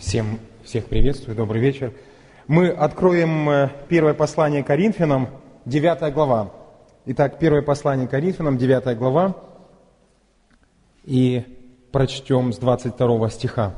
Всех приветствую, добрый вечер. Мы откроем первое послание Коринфянам, 9 глава. Итак, первое послание Коринфянам, 9 глава, и прочтем с 22 стиха.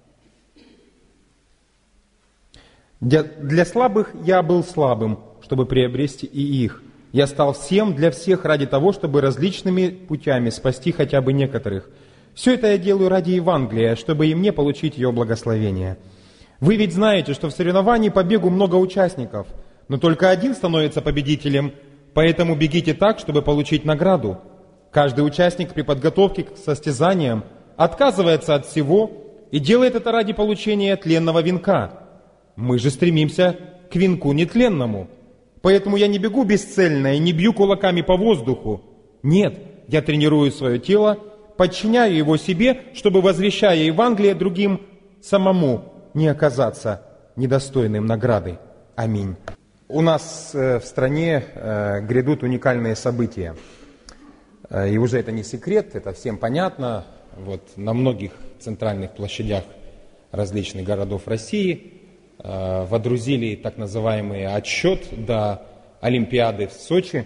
«Для слабых я был слабым, чтобы приобрести и их. Я стал всем для всех ради того, чтобы различными путями спасти хотя бы некоторых. Все это я делаю ради Евангелия, чтобы и мне получить ее благословение. Вы ведь знаете, что в соревновании по бегу много участников, но только один становится победителем, поэтому бегите так, чтобы получить награду. Каждый участник при подготовке к состязаниям отказывается от всего и делает это ради получения тленного венка. Мы же стремимся к венку нетленному. Поэтому я не бегу бесцельно и не бью кулаками по воздуху. Нет, я тренирую свое тело, подчиняю его себе, чтобы, возвещая Евангелие другим, самому не оказаться недостойным награды. Аминь». У нас в стране грядут уникальные события. И уже это не секрет, это всем понятно. Вот на многих центральных площадях различных городов России водрузили так называемый отсчет до Олимпиады в Сочи.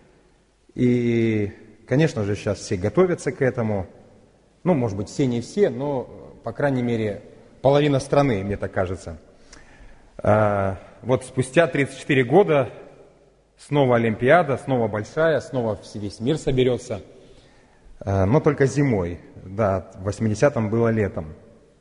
И, конечно же, сейчас все готовятся к этому. Ну, может быть, все не все, но, по крайней мере, половина страны, мне так кажется. Вот спустя 34 года снова Олимпиада, снова большая, снова весь мир соберется. Но только зимой. Да, в 80-м было летом.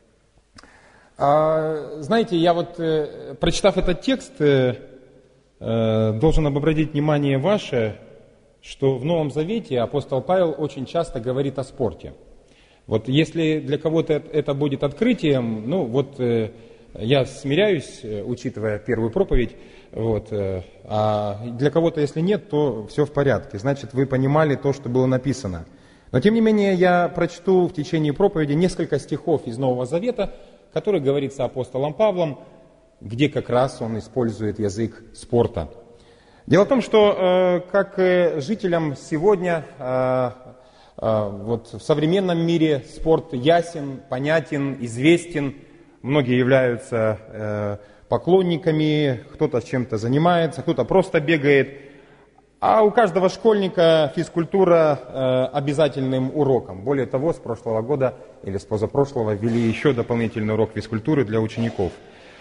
Знаете, я вот, прочитав этот текст, должен обратить внимание ваше, что в Новом Завете апостол Павел очень часто говорит о спорте. Вот если для кого-то это будет открытием, ну вот я смиряюсь, учитывая первую проповедь, вот, а для кого-то, если нет, то все в порядке, значит, вы понимали то, что было написано. Но тем не менее, я прочту в течение проповеди несколько стихов из Нового Завета, который говорится апостолом Павлом, где как раз он использует язык спорта. Дело в том, что как жителям сегодня, вот в современном мире спорт ясен, понятен, известен. Многие являются поклонниками, кто-то чем-то занимается, кто-то просто бегает. А у каждого школьника физкультура обязательным уроком. Более того, с прошлого года или с позапрошлого ввели еще дополнительный урок физкультуры для учеников.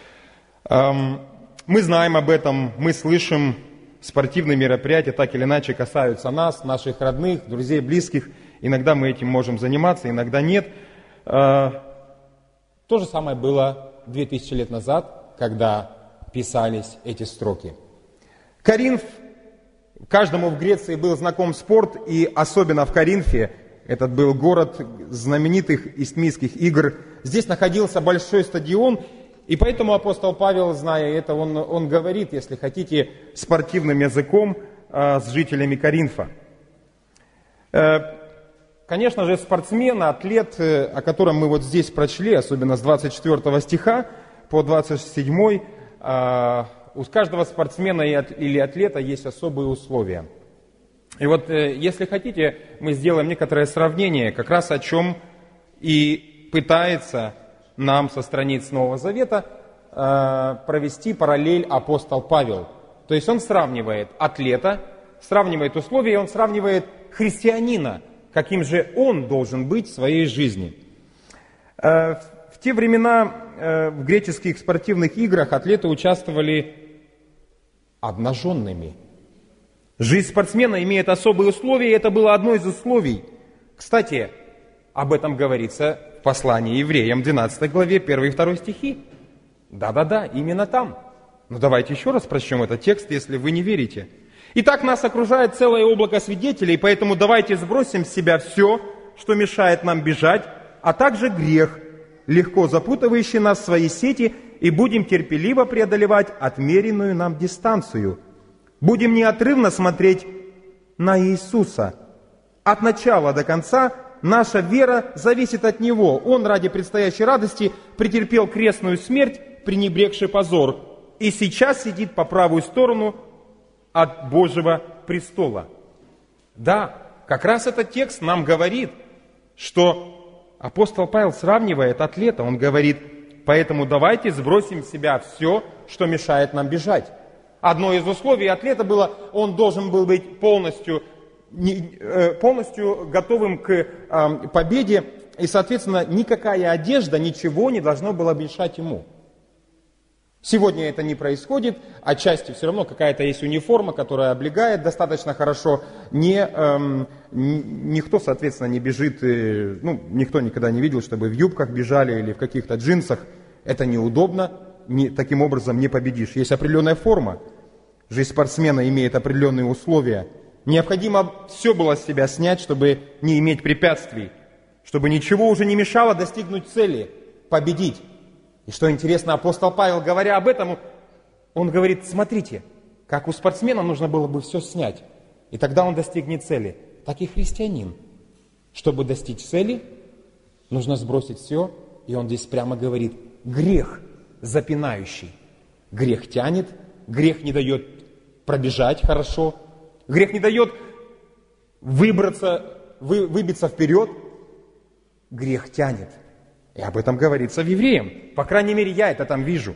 Мы знаем об этом, мы слышим, спортивные мероприятия так или иначе касаются нас, наших родных, друзей, близких. Иногда мы этим можем заниматься, иногда нет. То же самое было 2000 лет назад, когда писались эти строки. Коринф. Каждому в Греции был знаком спорт, и особенно в Коринфе, этот был город знаменитых истмийских игр, здесь находился большой стадион, и поэтому апостол Павел, зная это, он говорит, если хотите, спортивным языком с жителями Коринфа. Конечно же, спортсмен, атлет, о котором мы вот здесь прочли, особенно с 24 стиха по 27, у каждого спортсмена или атлета есть особые условия. И вот, если хотите, мы сделаем некоторое сравнение, как раз о чем и пытается нам со страниц Нового Завета провести параллель апостол Павел. То есть он сравнивает атлета, сравнивает условия, и он сравнивает христианина, каким же он должен быть в своей жизни. В те времена в греческих спортивных играх атлеты участвовали обнаженными. Жизнь спортсмена имеет особые условия, и это было одно из условий. Кстати, об этом говорится в послании евреям, 12 главе, 1 и 2 стихи. Да-да-да, именно там. Но давайте еще раз прочтем этот текст, если вы не верите. «Итак, нас окружает целое облако свидетелей, поэтому давайте сбросим с себя все, что мешает нам бежать, а также грех, легко запутывающий нас в свои сети, и будем терпеливо преодолевать отмеренную нам дистанцию. Будем неотрывно смотреть на Иисуса. От начала до конца наша вера зависит от Него. Он ради предстоящей радости претерпел крестную смерть, пренебрегший позор, и сейчас сидит по правую сторону от Божьего престола». Да, как раз этот текст нам говорит, что апостол Павел сравнивает атлета, он говорит, поэтому давайте сбросим с себя все, что мешает нам бежать. Одно из условий атлета было, он должен был быть полностью готовым к победе, и, соответственно, никакая одежда, ничего не должно было мешать ему. Сегодня это не происходит, отчасти все равно какая-то есть униформа, которая облегает достаточно хорошо. Никто, соответственно, не бежит, никто никогда не видел, чтобы в юбках бежали или в каких-то джинсах. Это неудобно, таким образом не победишь. Есть определенная форма. Жизнь спортсмена имеет определенные условия. Необходимо все было с себя снять, чтобы не иметь препятствий, чтобы ничего уже не мешало достигнуть цели, победить. И что интересно, апостол Павел, говоря об этом, он говорит, смотрите, как у спортсмена нужно было бы все снять, и тогда он достигнет цели. Так и христианин. Чтобы достичь цели, нужно сбросить все, и он здесь прямо говорит, грех запинающий. Грех тянет, грех не дает пробежать хорошо, грех не дает выбиться вперед, грех тянет. И об этом говорится в Евреям. По крайней мере, я это там вижу.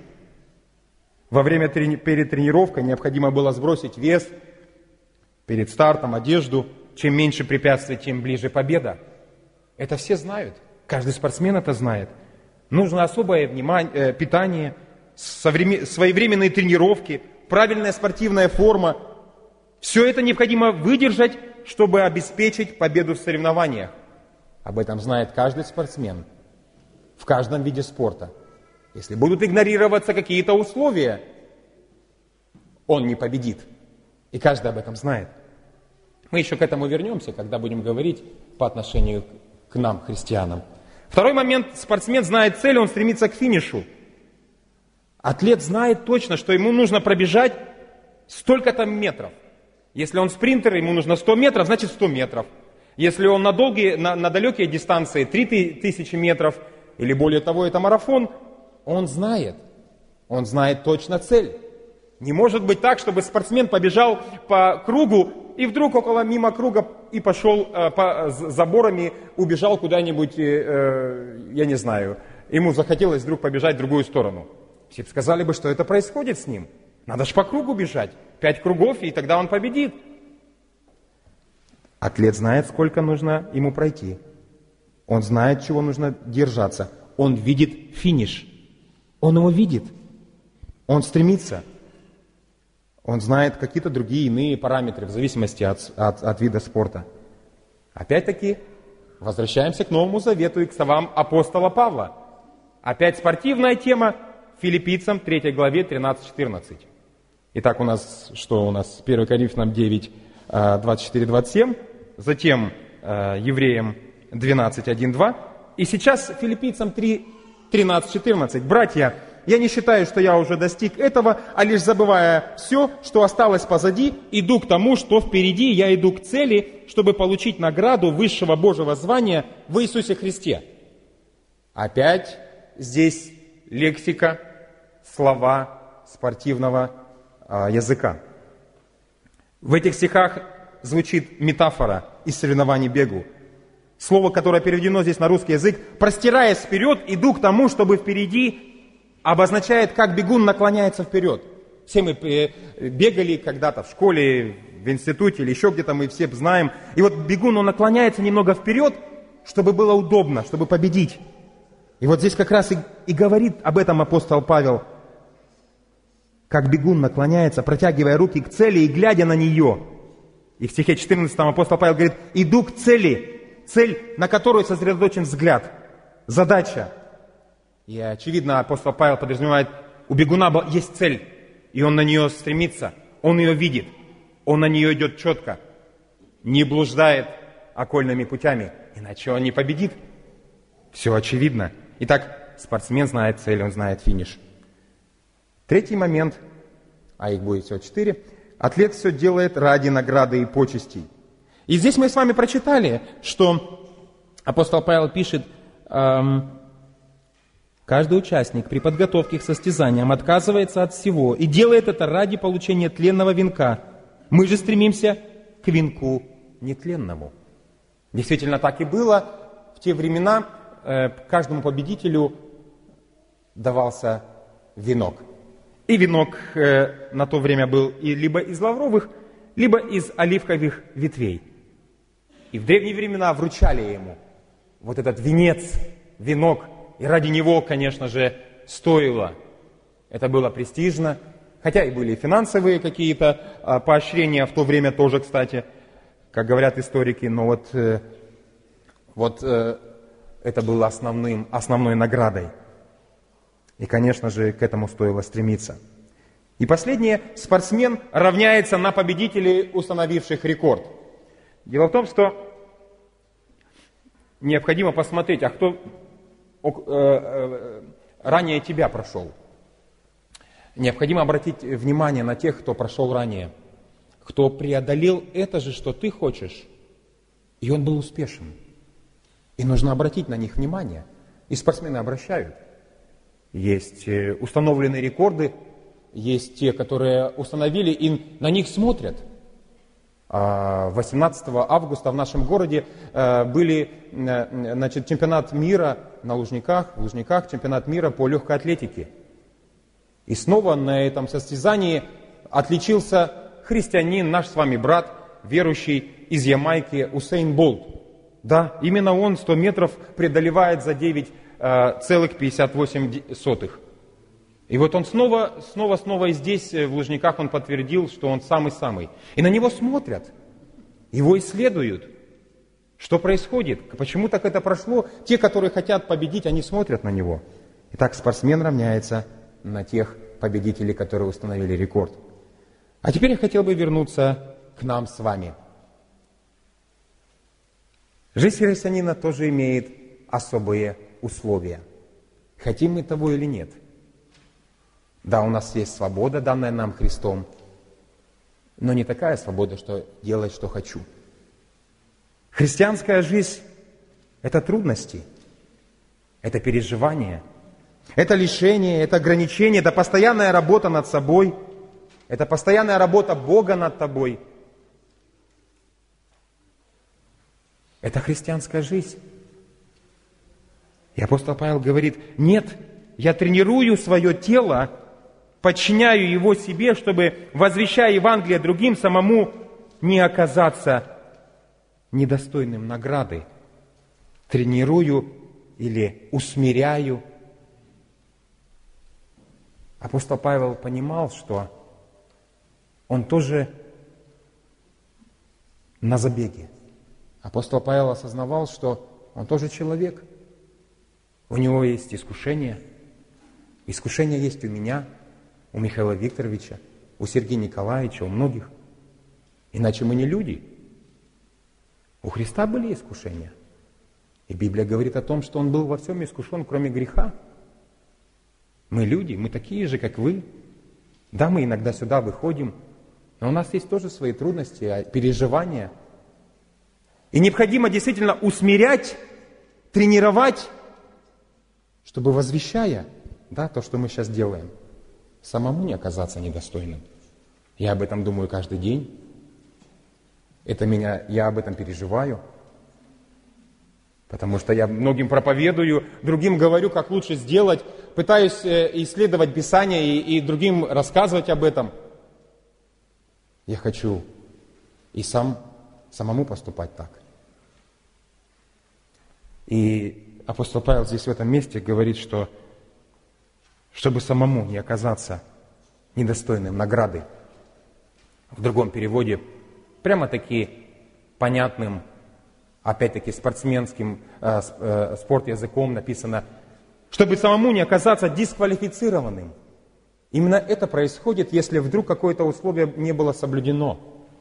Перед тренировкой необходимо было сбросить вес, перед стартом одежду. Чем меньше препятствий, тем ближе победа. Это все знают. Каждый спортсмен это знает. Нужно особое питание, своевременные тренировки, правильная спортивная форма. Все это необходимо выдержать, чтобы обеспечить победу в соревнованиях. Об этом знает каждый спортсмен. В каждом виде спорта. Если будут игнорироваться какие-то условия, он не победит. И каждый об этом знает. Мы еще к этому вернемся, когда будем говорить по отношению к нам, христианам. Второй момент. Спортсмен знает цель, он стремится к финишу. Атлет знает точно, что ему нужно пробежать столько-то метров. Если он спринтер, ему нужно 100 метров, значит 100 метров. Если он на далекие дистанции 3000 метров, или более того, это марафон, он знает точно цель. Не может быть так, чтобы спортсмен побежал по кругу и вдруг мимо круга и пошел по заборами, убежал куда-нибудь, я не знаю, ему захотелось вдруг побежать в другую сторону. Все бы сказали бы, что это происходит с ним. Надо же по кругу бежать, 5 кругов, и тогда он победит. Атлет знает, сколько нужно ему пройти. Он знает, чего нужно держаться. Он видит финиш. Он его видит. Он стремится. Он знает какие-то другие иные параметры в зависимости от вида спорта. Опять-таки, возвращаемся к Новому Завету и к словам апостола Павла. Опять спортивная тема. Филиппийцам 3 главе 13-14. Итак, у нас 1 Коринфянам 9, 24-27. Затем Евреям 12, 1, 2. И сейчас Филиппийцам 3, 13, 14. Братья, я не считаю, что я уже достиг этого, а лишь забывая все, что осталось позади, иду к тому, что впереди, я иду к цели, чтобы получить награду высшего Божьего звания в Иисусе Христе. Опять здесь лексика, слова спортивного языка. В этих стихах звучит метафора из соревнований бегу. Слово, которое переведено здесь на русский язык, простираясь вперед, иду к тому, чтобы впереди, обозначает, как бегун наклоняется вперед. Все мы бегали когда-то в школе, в институте или еще где-то, мы все знаем. И вот бегун, он наклоняется немного вперед, чтобы было удобно, чтобы победить. И вот здесь как раз и говорит об этом апостол Павел, как бегун наклоняется, протягивая руки к цели и глядя на нее. И в стихе 14 апостол Павел говорит, иду к цели, цель, на которую сосредоточен взгляд, задача. И очевидно, апостол Павел подразумевает, у бегуна есть цель, и он на нее стремится, он ее видит, он на нее идет четко, не блуждает окольными путями, иначе он не победит. Все очевидно. Итак, спортсмен знает цель, он знает финиш. Третий момент, а их будет всего 4, атлет все делает ради награды и почестей. И здесь мы с вами прочитали, что апостол Павел пишет, каждый участник при подготовке к состязаниям отказывается от всего и делает это ради получения тленного венка. Мы же стремимся к венку нетленному. Действительно так и было. В те времена каждому победителю давался венок. И венок на то время был либо из лавровых, либо из оливковых ветвей. И в древние времена вручали ему вот этот венец, венок. И ради него, конечно же, стоило. Это было престижно. Хотя и были финансовые какие-то поощрения в то время тоже, кстати, как говорят историки. Но вот это было основной наградой. И, конечно же, к этому стоило стремиться. И последнее, спортсмен равняется на победителей, установивших рекорд. Дело в том, что необходимо посмотреть, а кто ранее тебя прошел. Необходимо обратить внимание на тех, кто прошел ранее, кто преодолел это же, что ты хочешь, и он был успешен. И нужно обратить на них внимание. И спортсмены обращают. Есть установленные рекорды, есть те, которые установили, и на них смотрят. 18 августа в нашем городе были чемпионат мира на Лужниках, чемпионат мира по легкой атлетике. И снова на этом состязании отличился христианин, наш с вами брат, верующий из Ямайки, Усейн Болт. Да, именно он 100 метров преодолевает за 9,58. И вот он снова и здесь, в Лужниках, он подтвердил, что он самый-самый. И на него смотрят, его исследуют. Что происходит? Почему так это прошло? Те, которые хотят победить, они смотрят на него. Итак, спортсмен равняется на тех победителей, которые установили рекорд. А теперь я хотел бы вернуться к нам с вами. Жизнь христианина тоже имеет особые условия. Хотим мы того или нет. Да, у нас есть свобода, данная нам Христом, но не такая свобода, что делать, что хочу. Христианская жизнь – это трудности, это переживания, это лишение, это ограничение, это постоянная работа над собой, это постоянная работа Бога над тобой. Это христианская жизнь. И апостол Павел говорит: нет, я тренирую свое тело, подчиняю его себе, чтобы, возвещая Евангелие другим, самому не оказаться недостойным награды. Тренирую или усмиряю. Апостол Павел понимал, что он тоже на забеге. Апостол Павел осознавал, что он тоже человек. У него есть искушения. Искушения есть у меня, у Михаила Викторовича, у Сергея Николаевича, у многих. Иначе мы не люди. У Христа были искушения. И Библия говорит о том, что Он был во всем искушен, кроме греха. Мы люди, мы такие же, как вы. Да, мы иногда сюда выходим, но у нас есть тоже свои трудности, переживания. И необходимо действительно усмирять, тренировать, чтобы, возвещая, да, то, что мы сейчас делаем, самому не оказаться недостойным. Я об этом думаю каждый день. Я об этом переживаю. Потому что я многим проповедую, другим говорю, как лучше сделать, пытаюсь исследовать Писание и другим рассказывать об этом. Я хочу и самому поступать так. И апостол Павел здесь в этом месте говорит, что чтобы самому не оказаться недостойным награды, в другом переводе прямо-таки понятным, опять-таки спортсменским спорт-языком написано, чтобы самому не оказаться дисквалифицированным. Именно это происходит, если вдруг какое-то условие не было соблюдено.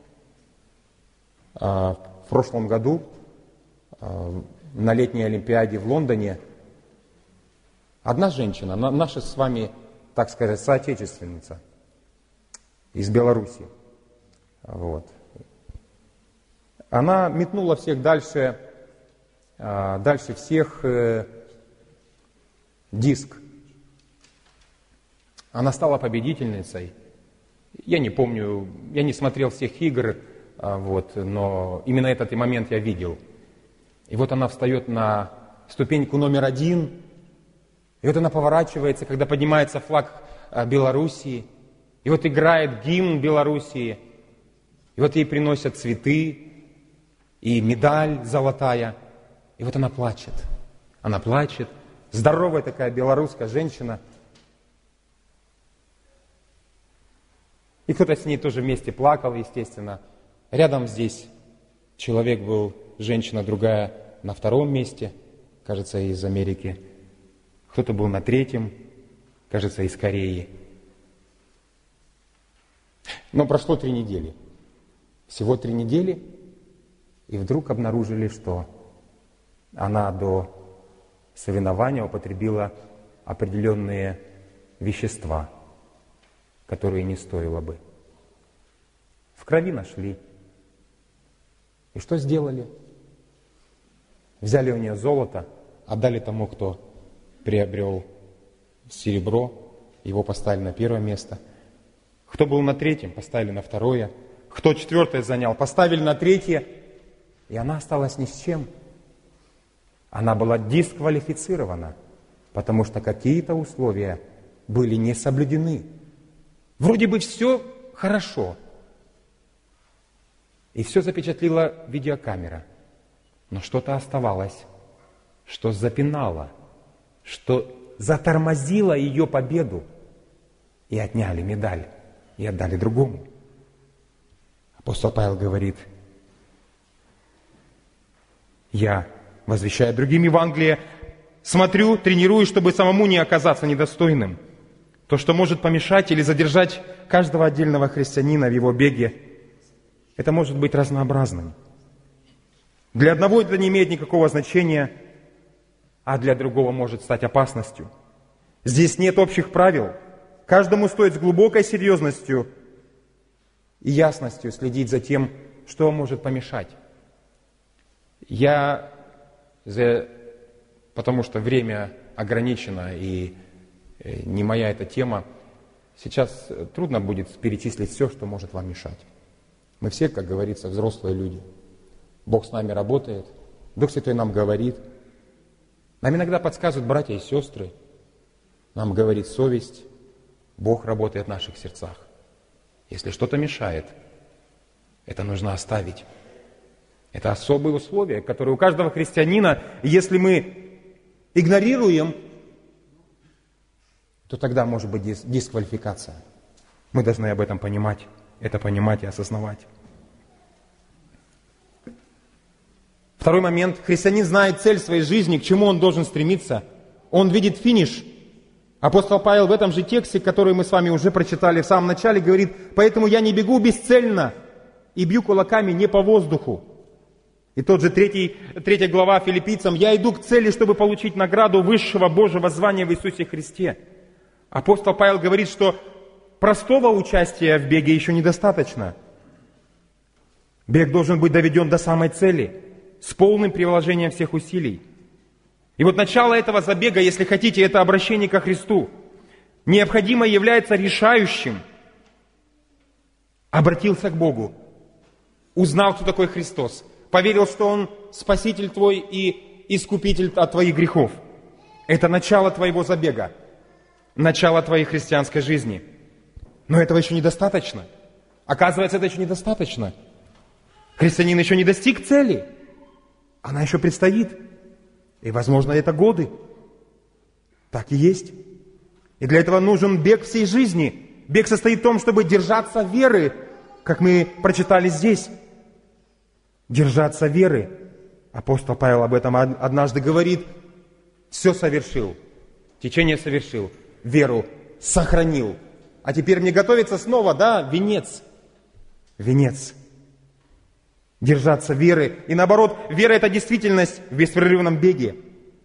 В прошлом году на летней Олимпиаде в Лондоне одна женщина, наша с вами, так сказать, соотечественница из Беларуси, вот. Она метнула всех дальше всех диск. Она стала победительницей. Я не помню, я не смотрел всех игр, вот, но именно этот момент я видел. И вот она встает на ступеньку номер 1, И вот она поворачивается, когда поднимается флаг Белоруссии, и вот играет гимн Белоруссии, и вот ей приносят цветы и медаль золотая, и вот она плачет. Она плачет, здоровая такая белорусская женщина. И кто-то с ней тоже вместе плакал, естественно. Рядом здесь человек был, женщина другая на втором месте, кажется, из Америки. Кто-то был на третьем, кажется, из Кореи. Но прошло 3 недели. Всего 3 недели, и вдруг обнаружили, что она до соревнования употребила определенные вещества, которые не стоило бы. В крови нашли. И что сделали? Взяли у нее золото, отдали тому, кто приобрел серебро, его поставили на 1 место. Кто был на 3-м, поставили на 2-е. Кто 4-е занял, поставили на 3-е. И она осталась ни с чем. Она была дисквалифицирована, потому что какие-то условия были не соблюдены. Вроде бы все хорошо. И все запечатлила видеокамера. Но что-то оставалось, что запинало, что затормозило ее победу. И отняли медаль, и отдали другому. Апостол Павел говорит: я, возвещая другим Евангелие, смотрю, тренируюсь, чтобы самому не оказаться недостойным. То, что может помешать или задержать каждого отдельного христианина в его беге, это может быть разнообразным. Для одного это не имеет никакого значения, а для другого может стать опасностью. Здесь нет общих правил. Каждому стоит с глубокой серьезностью и ясностью следить за тем, что может помешать. Потому что время ограничено и не моя эта тема, сейчас трудно будет перечислить все, что может вам мешать. Мы все, как говорится, взрослые люди. Бог с нами работает, Дух Святой нам говорит. Нам иногда подсказывают братья и сестры. Нам говорит совесть. Бог работает в наших сердцах. Если что-то мешает, это нужно оставить. Это особые условия, которые у каждого христианина, если мы игнорируем, то тогда может быть дисквалификация. Мы должны об этом понимать, это понимать и осознавать. Второй момент. Христианин знает цель своей жизни, к чему он должен стремиться. Он видит финиш. Апостол Павел в этом же тексте, который мы с вами уже прочитали в самом начале, говорит: «Поэтому я не бегу бесцельно и бью кулаками не по воздуху». И тот же 3 глава Филиппийцам: «Я иду к цели, чтобы получить награду высшего Божьего звания в Иисусе Христе». Апостол Павел говорит, что простого участия в беге еще недостаточно. Бег должен быть доведен до самой цели, с полным приложением всех усилий. И вот начало этого забега, если хотите, это обращение ко Христу. Необходимо является решающим. Обратился к Богу, узнал, кто такой Христос, поверил, что Он Спаситель твой и Искупитель от твоих грехов. Это начало твоего забега, начало твоей христианской жизни. Но этого еще недостаточно. Оказывается, это еще недостаточно. Христианин еще не достиг цели. Она еще предстоит. И, возможно, это годы. Так и есть. И для этого нужен бег всей жизни. Бег состоит в том, чтобы держаться веры, как мы прочитали здесь. Держаться веры. Апостол Павел об этом однажды говорит: все совершил, течение совершил, веру сохранил. А теперь мне готовится снова, венец. Венец. Держаться веры. И наоборот, вера — это действительность в беспрерывном беге.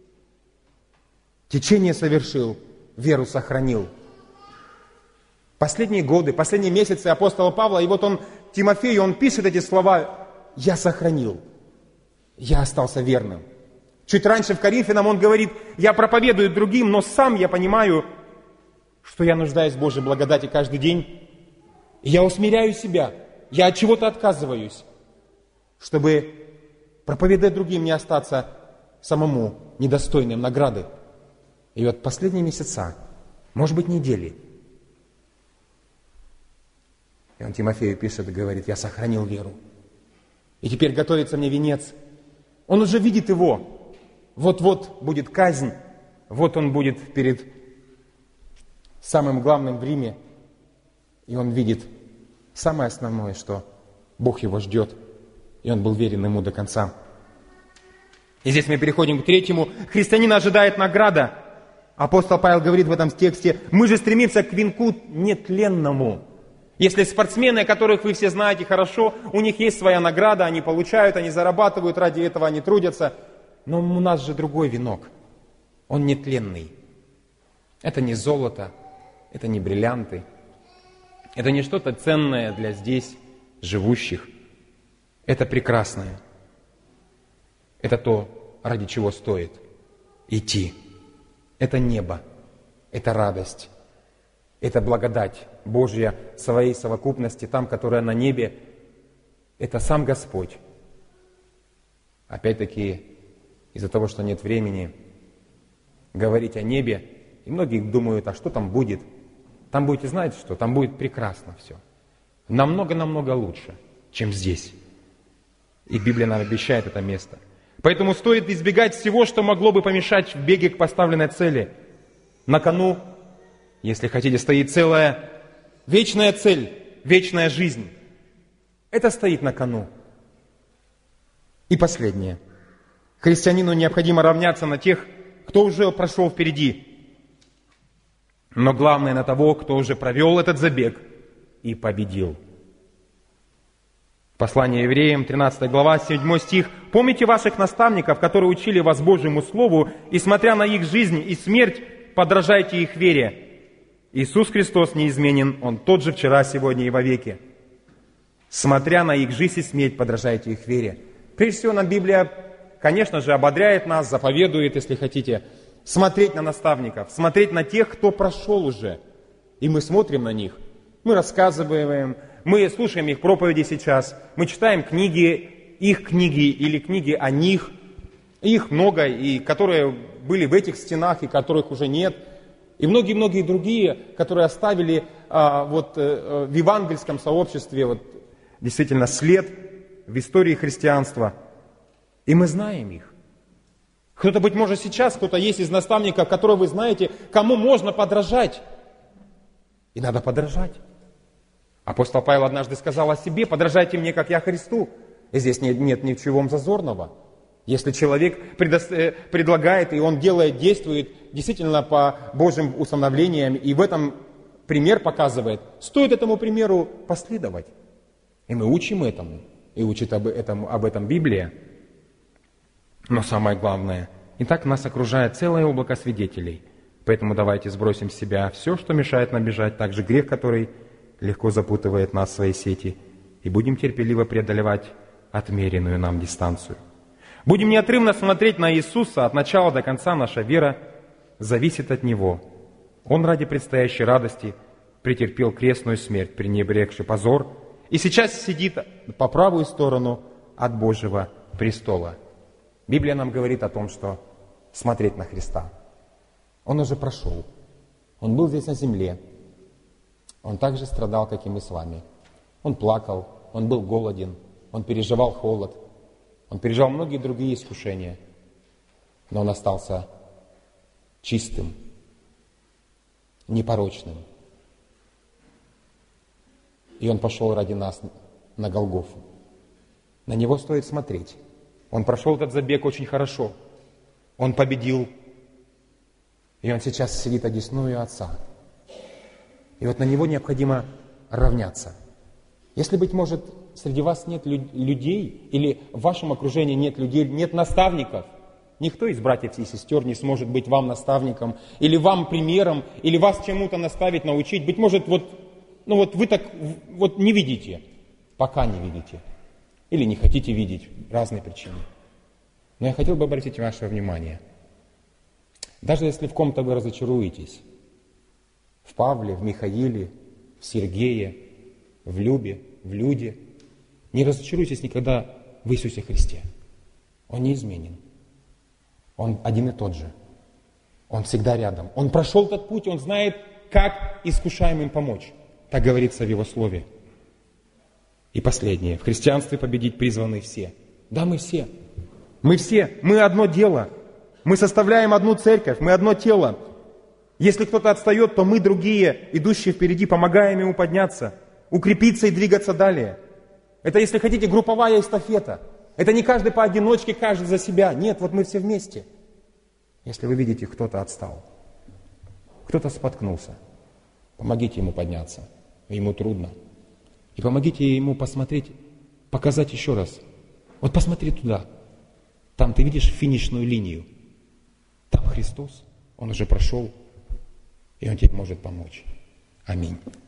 Течение совершил, веру сохранил. Последние годы, последние месяцы апостола Павла, и вот он Тимофею, он пишет эти слова: «Я сохранил, я остался верным». Чуть раньше в Коринфянам он говорит: «Я проповедую другим, но сам я понимаю, что я нуждаюсь в Божьей благодати каждый день. И я усмиряю себя, я от чего-то отказываюсь, чтобы, проповедуя другим, не остаться самому недостойным награды». И вот последние месяца, может быть, недели, и он Тимофею пишет и говорит: я сохранил веру. И теперь готовится мне венец. Он уже видит его. Вот-вот будет казнь. Вот он будет перед самым главным в Риме. И он видит самое основное, что Бог его ждет. И он был верен ему до конца. И здесь мы переходим к третьему. Христианина ожидает награда. Апостол Павел говорит в этом тексте: мы же стремимся к венцу нетленному. Если спортсмены, которых вы все знаете хорошо, у них есть своя награда, они получают, они зарабатывают, ради этого они трудятся. Но у нас же другой венок. Он нетленный. Это не золото, это не бриллианты. Это не что-то ценное для здесь живущих. Это прекрасное. Это то, ради чего стоит идти. Это небо, это радость, это благодать Божья в своей совокупности, там, которая на небе, это сам Господь. Опять-таки, из-за того, что нет времени говорить о небе, и многие думают: а что там будет? Там будете знать, что там будет прекрасно все. Намного-намного лучше, чем здесь. И Библия нам обещает это место. Поэтому стоит избегать всего, что могло бы помешать в беге к поставленной цели. На кону, если хотите, стоит целая вечная цель, вечная жизнь. Это стоит на кону. И последнее. Христианину необходимо равняться на тех, кто уже прошел впереди. Но главное на того, кто уже провел этот забег и победил. Послание евреям, 13 глава, 7 стих. «Помните ваших наставников, которые учили вас Божьему Слову, и, смотря на их жизнь и смерть, подражайте их вере. Иисус Христос неизменен, Он тот же вчера, сегодня и вовеки. Смотря на их жизнь и смерть, подражайте их вере». Прежде всего, нам Библия, конечно же, ободряет нас, заповедует, если хотите, смотреть на наставников, смотреть на тех, кто прошел уже. И мы смотрим на них, мы рассказываем, мы слушаем их проповеди сейчас, мы читаем книги, их книги или книги о них. Их много, и которые были в этих стенах, и которых уже нет. И многие-многие другие, которые оставили в евангельском сообществе действительно след в истории христианства. И мы знаем их. Кто-то, быть может, сейчас, кто-то есть из наставников, которые вы знаете, кому можно подражать. И надо подражать. Апостол Павел однажды сказал о себе: подражайте мне, как я Христу. И здесь нет ничего зазорного. Если человек предлагает, и он делает, действует действительно по Божьим установлениям, и в этом пример показывает, стоит этому примеру последовать. И мы учим этому, и учит об этом Библия. Но самое главное, и так нас окружает целое облако свидетелей. Поэтому давайте сбросим с себя все, что мешает нам бежать, также грех, который легко запутывает нас в свои сети, и будем терпеливо преодолевать отмеренную нам дистанцию. Будем неотрывно смотреть на Иисуса от начала до конца. Наша вера зависит от Него. Он ради предстоящей радости претерпел крестную смерть, пренебрегший позор, и сейчас сидит по правую сторону от Божьего престола. Библия нам говорит о том, что смотреть на Христа. Он уже прошел. Он был здесь на земле. Он также страдал, как и мы с вами. Он плакал, он был голоден, он переживал холод, он переживал многие другие искушения. Но он остался чистым, непорочным. И он пошел ради нас на Голгофу. На него стоит смотреть. Он прошел этот забег очень хорошо. Он победил. И он сейчас сидит одесную Отца. И вот на него необходимо равняться. Если, быть может, среди вас нет людей, или в вашем окружении нет людей, нет наставников, никто из братьев и сестер не сможет быть вам наставником, или вам примером, или вас чему-то наставить, научить. Быть может, вы так не видите, пока не видите. Или не хотите видеть, разные причины. Но я хотел бы обратить ваше внимание. Даже если в ком-то вы разочаруетесь, в Павле, в Михаиле, в Сергее, в Любе, в Люде, не разочаруйтесь никогда в Иисусе Христе. Он неизменен. Он один и тот же. Он всегда рядом. Он прошел этот путь, он знает, как искушаемым помочь. Так говорится в Его Слове. И последнее. В христианстве победить призваны все. Да, мы все. Мы все. Мы одно дело. Мы составляем одну церковь, мы одно тело. Если кто-то отстает, то мы другие, идущие впереди, помогаем ему подняться, укрепиться и двигаться далее. Это, если хотите, групповая эстафета. Это не каждый поодиночке, каждый за себя. Нет, вот мы все вместе. Если вы видите, кто-то отстал, кто-то споткнулся, помогите ему подняться. Ему трудно. И помогите ему посмотреть, показать еще раз. Вот посмотри туда. Там ты видишь финишную линию. Там Христос. Он уже прошел. И Он тебе может помочь. Аминь.